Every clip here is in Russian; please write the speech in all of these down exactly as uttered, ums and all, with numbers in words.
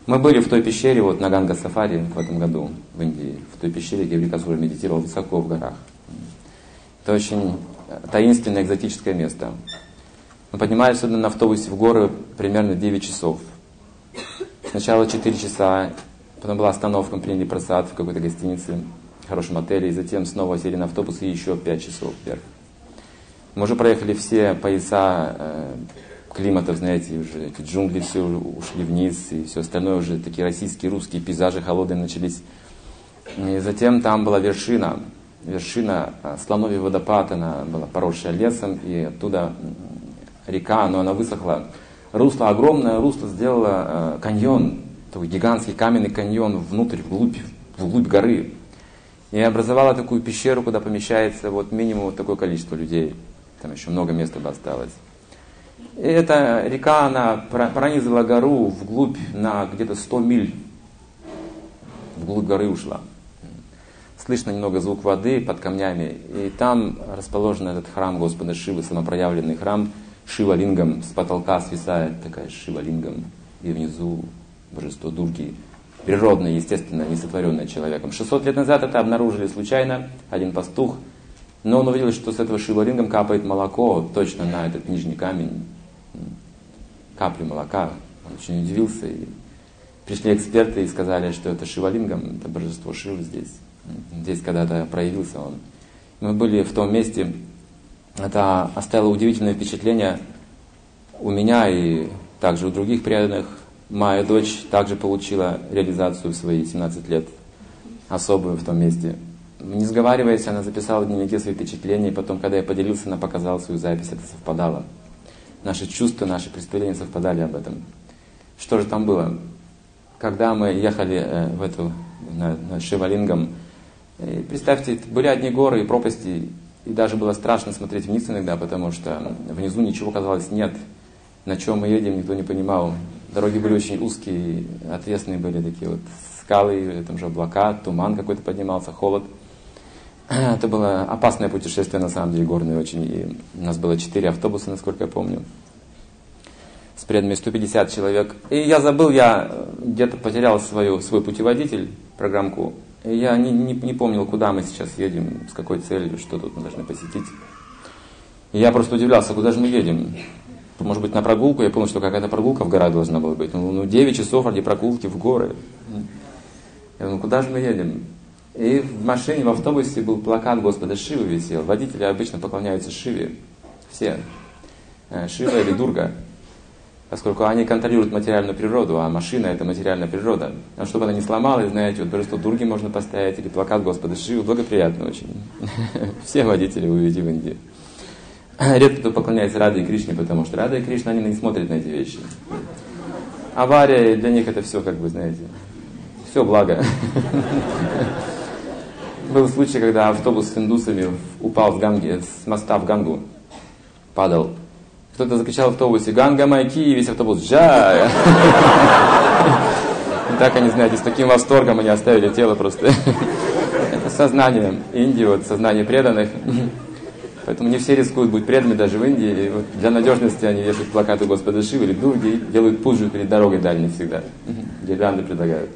Мы были в той пещере, вот на Ганга-сафари в этом году, в Индии, в той пещере, где Врикасура медитировал высоко в горах. Это очень таинственное, экзотическое место. Мы поднимались сюда на автобусе в горы примерно девять часов. Сначала четыре часа, потом была остановка, мы приняли просад в какой-то гостинице, в хорошем отеле, и затем снова сели на автобус и еще пять часов вверх. Мы уже проехали все пояса э, климатов, знаете, уже эти джунгли все ушли вниз, и все остальное уже такие российские, русские пейзажи холодные начались. И затем там была вершина, вершина Слоновий водопад, она была поросшая лесом, и оттуда река, но она высохла. Русло, огромное русло сделало э, каньон, такой гигантский каменный каньон внутрь, вглубь, вглубь горы. И образовала такую пещеру, куда помещается вот минимум вот такое количество людей. Там еще много места бы осталось. И эта река, она пронизывала гору вглубь на где-то сто миль. Вглубь горы ушла. Слышно немного звук воды под камнями. И там расположен этот храм Господа Шивы, самопроявленный храм Шива-лингам. С потолка свисает такая Шива-лингам. И внизу божество Дурги. Природное, естественно, не сотворенное человеком. шестьсот лет назад это обнаружили случайно. Один пастух. Но он увидел, что с этого Шива-лингам капает молоко точно на этот нижний камень. Капли молока. Он очень удивился. И пришли эксперты и сказали, что это Шива-лингам, это божество Шивы здесь. Здесь когда-то проявился он. Мы были в том месте. Это оставило удивительное впечатление у меня и также у других преданных. Моя дочь также получила реализацию в свои семнадцать лет, особую в том месте. Не сговариваясь, она записала в дневнике свои впечатления, и потом, когда я поделился, она показала свою запись, это совпадало. Наши чувства, наши представления совпадали об этом. Что же там было? Когда мы ехали э, в эту, на, на Шива-лингам, э, представьте, были одни горы и пропасти, и даже было страшно смотреть вниз иногда, потому что внизу ничего, казалось, нет. На чем мы едем, никто не понимал. Дороги были очень узкие, отвесные были такие вот скалы, там же облака, туман какой-то поднимался, холод. Это было опасное путешествие, на самом деле, горное очень. И у нас было четыре автобуса, насколько я помню, с преданными сто пятьдесят человек. И я забыл, я где-то потерял свою, свой путеводитель, программку. И я не, не, не помнил, куда мы сейчас едем, с какой целью, что тут мы должны посетить. И я просто удивлялся, куда же мы едем. Может быть, на прогулку. Я помню, что какая-то прогулка в горах должна была быть. Ну, девять часов ради прогулки в горы. Я думаю, куда же мы едем? И в машине, в автобусе был плакат Господа Шивы висел. Водители обычно поклоняются Шиве. Все. Шива или Дурга. Поскольку они контролируют материальную природу, а машина это материальная природа. А чтобы она не сломалась, знаете, вот божество Дурги можно поставить, или плакат Господа Шивы, благоприятно очень. Все водители вы увидите в Индии. Редко кто поклоняется Раде и Кришне, потому что Рада и Кришна, они не смотрят на эти вещи. Авария, для них это все, как бы, знаете, все благо. Был случай, когда автобус с индусами упал с, Ганги, с моста в Гангу, падал. Кто-то закричал в автобусе: «Ганга Майки!» И весь автобус «Джай!» И так они, знаете, с таким восторгом они оставили тело просто. Это сознание Индии, вот, сознание преданных. Поэтому не все рискуют быть преданными даже в Индии. И вот для надежности они вешают плакаты Господа Шивы или Дурги и делают пуджу перед дорогой дальней всегда. Гирлянды предлагают.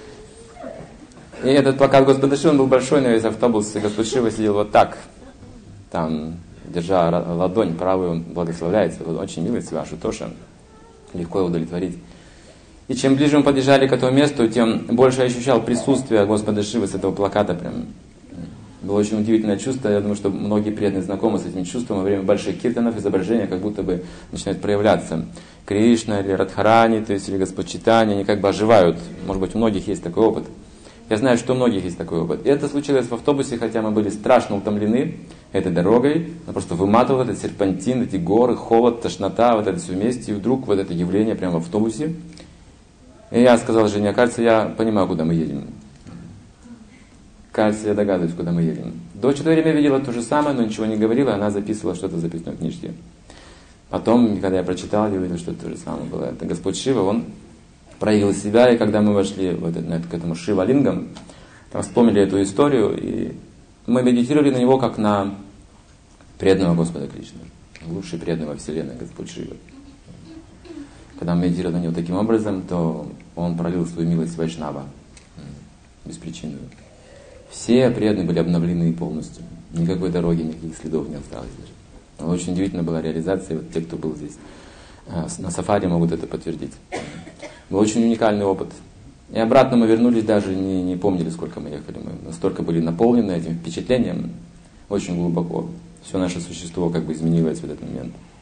И этот плакат Господа Шивы, он был большой на весь автобус, и Господь Шива сидел вот так, там, держа ладонь правую, он благословляется. Очень милый Свашу Тоша, легко его удовлетворить. И чем ближе мы подъезжали к этому месту, тем больше я ощущал присутствие Господа Шивы с этого плаката. Прям. Было очень удивительное чувство. Я думаю, что многие преданные знакомы с этим чувством. Во время больших киртанов изображения как будто бы начинают проявляться. Кришна или Радхарани, то есть или Господь Чайтанья, они как бы оживают. Может быть, у многих есть такой опыт. Я знаю, что у многих есть такой опыт. И это случилось в автобусе, хотя мы были страшно утомлены этой дорогой. Мы просто выматывал этот серпантин, эти горы, холод, тошнота, вот это все вместе. И вдруг вот это явление прямо в автобусе. И я сказал Жене: кажется, я понимаю, куда мы едем. Кажется, я догадываюсь, куда мы едем. Дочь в это время видела то же самое, но ничего не говорила, она записывала что-то в записной книжке. Потом, когда я прочитал, я увидел, что это то же самое было. Это Господь Шива, он проявил себя, и когда мы вошли в этот, на, к этому Шива-лингам, там вспомнили эту историю, и мы медитировали на него как на преданного Господа Кришны. Лучший преданный во Вселенной Господь Шива. Когда мы медитировали на него таким образом, то Он пролил свою милость Вайшнава, беспричинную. Все преданные были обновлены полностью. Никакой дороги, никаких следов не осталось даже. Очень удивительно была реализация. Вот те, кто был здесь на сафари, могут это подтвердить. Был очень уникальный опыт. И обратно мы вернулись, даже не, не помнили, сколько мы ехали. Мы настолько были наполнены этим впечатлением, очень глубоко. Все наше существо как бы изменилось в этот момент.